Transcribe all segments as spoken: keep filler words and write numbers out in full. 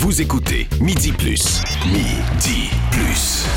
Vous écoutez Midi Plus. Midi Plus.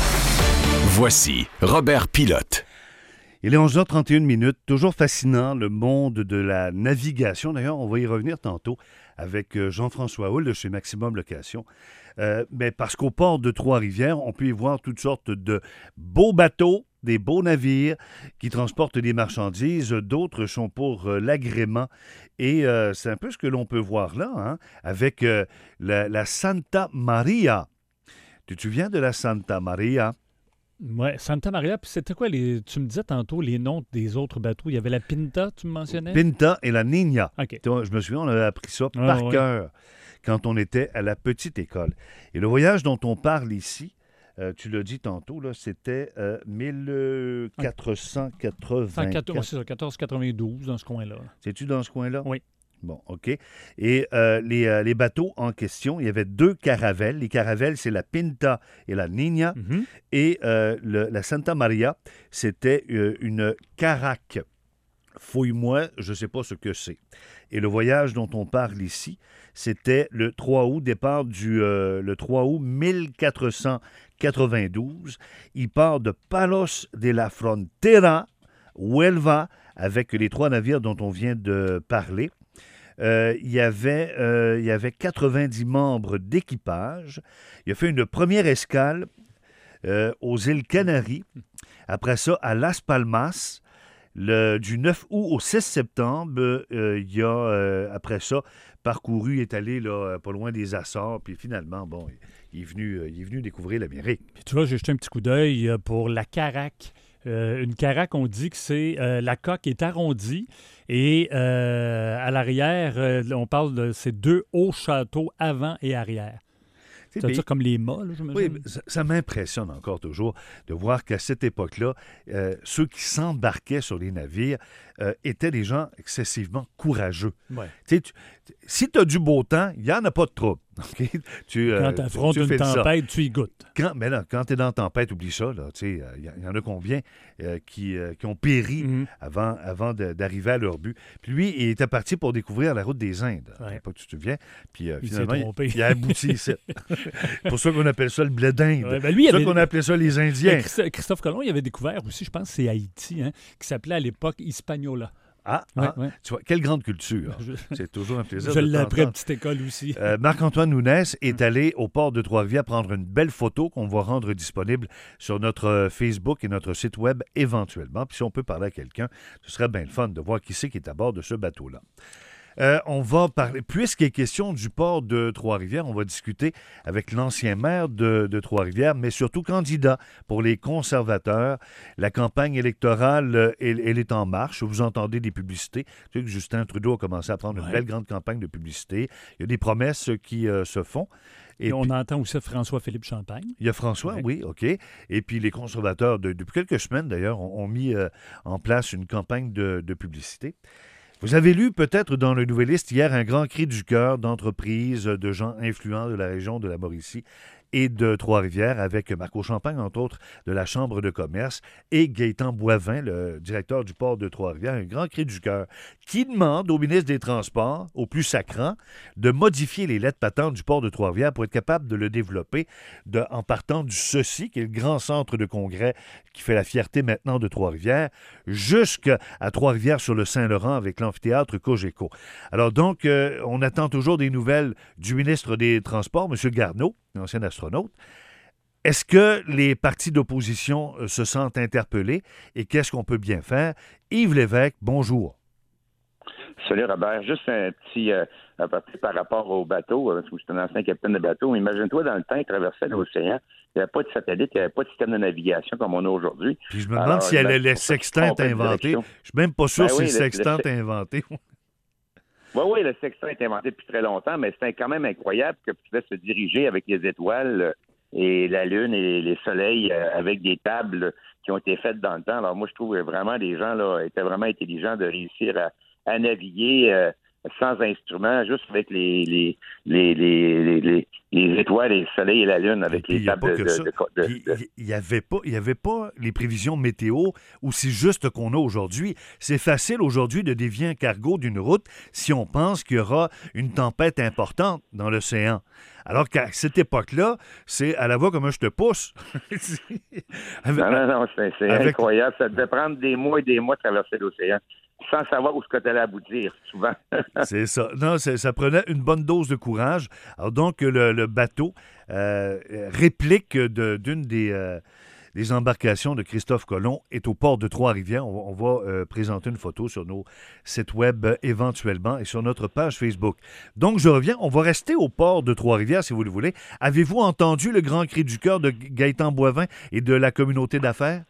Voici Robert Pilote. Il est onze heures trente et une minutes. Toujours fascinant, le monde de la navigation. D'ailleurs, on va y revenir tantôt avec Jean-François Houle de chez Maximum Location. Euh, mais parce qu'au port de Trois-Rivières, on peut y voir toutes sortes de beaux bateaux, des beaux navires qui transportent des marchandises. D'autres sont pour euh, l'agrément. Et euh, c'est un peu ce que l'on peut voir là, hein, avec euh, la, la Santa Maria. Tu te souviens de la Santa Maria? Oui, Santa Maria. Puis c'était quoi, les, tu me disais tantôt les noms des autres bateaux? Il y avait la Pinta, tu me mentionnais? Pinta et la Niña. OK. Je me souviens, on avait appris ça Ah, par ouais. cœur quand on était à la petite école. Et le voyage dont on parle ici, euh, tu l'as dit tantôt, là, c'était euh, mille quatre cent quatre-vingt-quatre. C'est ça, quatorze quatre-vingt-douze, dans ce coin-là. C'est-tu dans ce coin-là? Oui. Bon, OK. Et euh, les, euh, les bateaux en question, il y avait deux caravelles. Les caravelles, c'est la Pinta et la Niña. Mm-hmm. Et euh, le, la Santa Maria, c'était euh, une caraque. Fouille-moi, je ne sais pas ce que c'est. Et le voyage dont on parle ici, c'était le trois août, départ du euh, le trois août mille quatre cent quatre-vingt-douze. Il part de Palos de la Frontera, Huelva, avec les trois navires dont on vient de parler. Euh, il, y avait, euh, il y avait quatre-vingt-dix membres d'équipage. Il a fait une première escale euh, aux îles Canaries. Après ça, à Las Palmas, le, du neuf août au six septembre, euh, il y a, euh, après ça, parcouru, il est allé là, pas loin des Açores, puis finalement, bon, il est venu, il est venu découvrir l'Amérique. Puis tu vois, j'ai jeté un petit coup d'œil pour la caraque. Euh, une caraque, on dit que c'est euh, la coque est arrondie et euh, à l'arrière, euh, on parle de ces deux hauts châteaux avant et arrière. C'est-à-dire comme les mâts, là, je me dis. Oui, ça, ça m'impressionne encore toujours de voir qu'à cette époque-là, euh, ceux qui s'embarquaient sur les navires euh, étaient des gens excessivement courageux. Ouais. Tu sais, tu, si tu as du beau temps, il n'y en a pas de trouble. Okay? Tu, quand euh, tu affrontes tu une tempête, tu y goûtes. Quand, mais là, quand tu es dans la tempête, oublie ça. Il y, y en a combien euh, qui, euh, qui ont péri mm-hmm. avant, avant de, d'arriver à leur but. Puis lui, il était parti pour découvrir la route des Indes. Ouais. Pas que tu te souviens. Puis euh, il finalement, s'est trompé. il, il a abouti ici. C'est pour ça qu'on appelle ça le blé d'Inde. Ouais, ben lui, c'est avait... ça qu'on appelait ça les Indiens. Christophe Colomb, il avait découvert aussi, je pense, c'est Haïti, hein, qui s'appelait à l'époque Hispaniola. Ah, ouais, ah ouais. Tu vois, quelle grande culture. Je... C'est toujours un plaisir je de l'ai appris à petite école aussi. Euh, Marc-Antoine Nounès est allé au port de Trois-Rivières prendre une belle photo qu'on va rendre disponible sur notre Facebook et notre site web éventuellement. Puis si on peut parler à quelqu'un, ce serait bien le fun de voir qui c'est qui est à bord de ce bateau-là. Euh, on va parler, puisqu'il est question du port de Trois-Rivières, on va discuter avec l'ancien maire de, de Trois-Rivières, mais surtout candidat pour les conservateurs. La campagne électorale, elle, elle est en marche. Vous entendez des publicités. Tu sais que Justin Trudeau a commencé à prendre ouais. une belle grande campagne de publicité. Il y a des promesses qui euh, se font. Et, Et on puis, entend aussi François-Philippe Champagne. Il y a François, ouais. oui, OK. Et puis les conservateurs, de, depuis quelques semaines d'ailleurs, ont, ont mis euh, en place une campagne de, de publicité. Vous avez lu peut-être dans le Nouvelliste hier un grand cri du cœur d'entreprises, de gens influents de la région de la Mauricie et de Trois-Rivières, avec Marco Champagne, entre autres, de la Chambre de commerce, et Gaétan Boivin, le directeur du port de Trois-Rivières, un grand cri du cœur, qui demande au ministre des Transports, au plus sacrant, de modifier les lettres patentes du port de Trois-Rivières pour être capable de le développer de, en partant du Ceci, qui est le grand centre de congrès qui fait la fierté maintenant de Trois-Rivières, jusqu'à Trois-Rivières sur le Saint-Laurent avec l'amphithéâtre Cogeco. Alors donc, euh, on attend toujours des nouvelles du ministre des Transports, M. Garneau, l'ancien astronaute. Est-ce que les partis d'opposition euh, se sentent interpellés et qu'est-ce qu'on peut bien faire? Yves Lévesque, bonjour. Salut Robert, juste un petit euh, par rapport au bateau, parce que je suis un ancien capitaine de bateau. Imagine-toi, dans le temps, il traversait l'océan, il n'y avait pas de satellite, il n'y avait pas de système de navigation comme on a aujourd'hui. Puis je me demande Alors, si elle, le sextant est inventé. Je ne suis même pas sûr ben si oui, le sextant est inventé. Oui, oui, le sextant est inventé depuis très longtemps, mais c'est quand même incroyable que tu pouvais se diriger avec les étoiles et la Lune et les soleils avec des tables qui ont été faites dans le temps. Alors moi, je trouve vraiment les gens là étaient vraiment intelligents de réussir à, à naviguer euh, sans instruments, juste avec les les les les, les, les, les étoiles, les soleils et la lune, avec puis les tables de, de, de, de, de... Il n'y avait pas, il y avait pas les prévisions météo aussi justes qu'on a aujourd'hui. C'est facile aujourd'hui de dévier un cargo d'une route si on pense qu'il y aura une tempête importante dans l'océan. Alors qu'à cette époque-là, c'est à la voix comme un je te pousse. avec, non, non, non, c'est, c'est avec... incroyable. Ça devait prendre des mois et des mois de traverser l'océan, sans savoir où ce que tu allais aboutir, souvent. C'est ça. Non, c'est, ça prenait une bonne dose de courage. Alors donc, le, le bateau euh, réplique de, d'une des... Euh, Les embarcations de Christophe Colomb est au port de Trois-Rivières. On va, on va euh, présenter une photo sur nos sites web euh, éventuellement et sur notre page Facebook. Donc, je reviens. On va rester au port de Trois-Rivières, si vous le voulez. Avez-vous entendu le grand cri du cœur de Gaëtan Boivin et de la communauté d'affaires?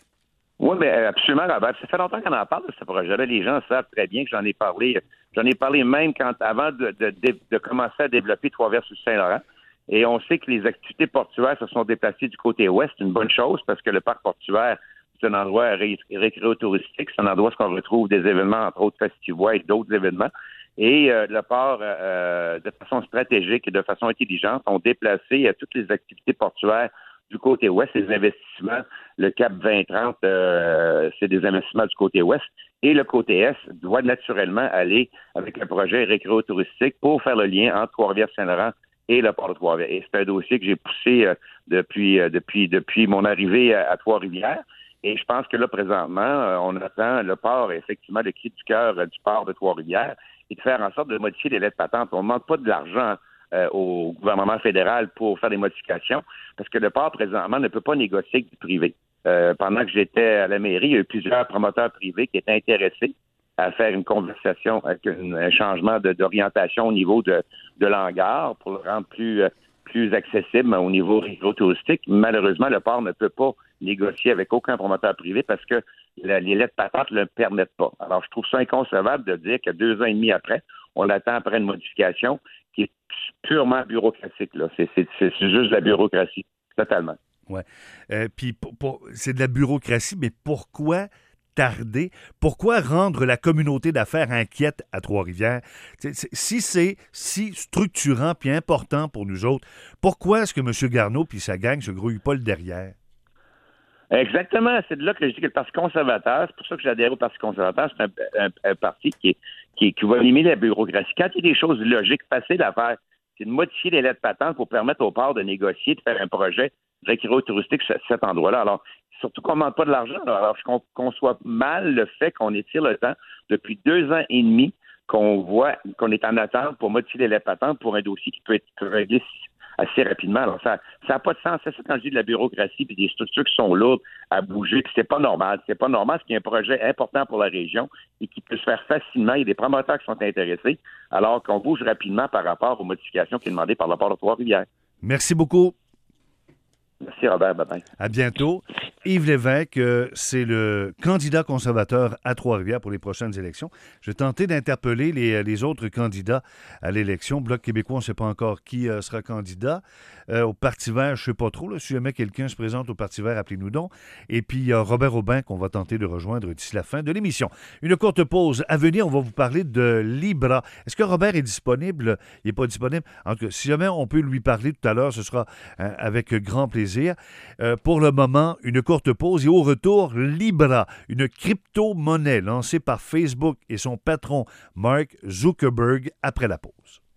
Oui, mais absolument, Robert. Ça fait longtemps qu'on en parle de ce projet-là. Les gens savent très bien que j'en ai parlé. J'en ai parlé même quand, avant de, de, de, de commencer à développer Trois-Rivières sur Saint-Laurent. Et on sait que les activités portuaires se sont déplacées du côté ouest. C'est une bonne chose parce que le parc portuaire, c'est un endroit ré- récréo-touristique. C'est un endroit où on retrouve des événements, entre autres festivois et d'autres événements. Et euh, le port, euh, de façon stratégique et de façon intelligente, ont déplacé euh, toutes les activités portuaires du côté ouest. Les investissements, le Cap vingt trente, euh, c'est des investissements du côté ouest. Et le côté est doit naturellement aller avec un projet récréo-touristique pour faire le lien entre Trois-Rivières-Saint-Laurent et le port de Trois-Rivières. Et c'est un dossier que j'ai poussé euh, depuis, euh, depuis, depuis mon arrivée à, à Trois-Rivières. Et je pense que là, présentement, euh, on attend le port, effectivement, le cri du cœur euh, du port de Trois-Rivières, et de faire en sorte de modifier les lettres patentes. On ne demande pas de l'argent euh, au gouvernement fédéral pour faire des modifications, parce que le port, présentement, ne peut pas négocier avec du privé. Euh, pendant que j'étais à la mairie, il y a eu plusieurs promoteurs privés qui étaient intéressés à faire une conversation avec une, un changement de, d'orientation au niveau de, de l'hangar pour le rendre plus, euh, plus accessible au niveau récréo-touristique. Malheureusement, le port ne peut pas négocier avec aucun promoteur privé parce que la, les lettres patentes ne le permettent pas. Alors, je trouve ça inconcevable de dire que deux ans et demi après, on l'attend après une modification qui est purement bureaucratique. Là. C'est, c'est, c'est juste de la bureaucratie, totalement. Oui. Euh, puis, pour, pour, c'est de la bureaucratie, mais pourquoi tarder? Pourquoi rendre la communauté d'affaires inquiète à Trois-Rivières? Si c'est si structurant puis important pour nous autres, pourquoi est-ce que M. Garneau puis sa gang se grouillent pas le derrière? Exactement. C'est de là que je dis que le Parti conservateur, c'est pour ça que j'adhère au Parti conservateur, c'est un, un, un parti qui, est, qui, qui va éliminer la bureaucratie. Quand il y a des choses logiques, faciles à faire, c'est de modifier les lettres patentes pour permettre au port de négocier, de faire un projet récréo-touristique à cet endroit-là. Alors, surtout qu'on ne demande pas de l'argent. Là. Alors, je conçois mal le fait qu'on étire le temps depuis deux ans et demi qu'on voit qu'on est en attente pour modifier les lettres patentes pour un dossier qui peut être réglé assez rapidement. Alors, ça n'a pas de sens. C'est ça quand je dis de la bureaucratie puis des structures qui sont lourdes à bouger, puis c'est pas normal. C'est pas normal parce qu'il y a un projet important pour la région et qui peut se faire facilement. Il y a des promoteurs qui sont intéressés, alors qu'on bouge rapidement par rapport aux modifications qui sont demandées par le port de Trois-Rivières. Merci beaucoup. Merci, Robert. Bye-bye. À bientôt. Yves Lévesque, euh, c'est le candidat conservateur à Trois-Rivières pour les prochaines élections. Je vais tenter d'interpeller les, les autres candidats à l'élection. Bloc québécois, on ne sait pas encore qui euh, sera candidat. Euh, au Parti vert, je ne sais pas trop. Là, si jamais quelqu'un se présente au Parti vert, appelez-nous donc. Et puis, il y a Robert Aubin qu'on va tenter de rejoindre d'ici la fin de l'émission. Une courte pause. À venir, on va vous parler de Libra. Est-ce que Robert est disponible? Il n'est pas disponible. En tout cas, si jamais on peut lui parler tout à l'heure, ce sera euh, avec grand plaisir. Euh, pour le moment, une courte pause et au retour, Libra, une crypto-monnaie lancée par Facebook et son patron Mark Zuckerberg après la pause.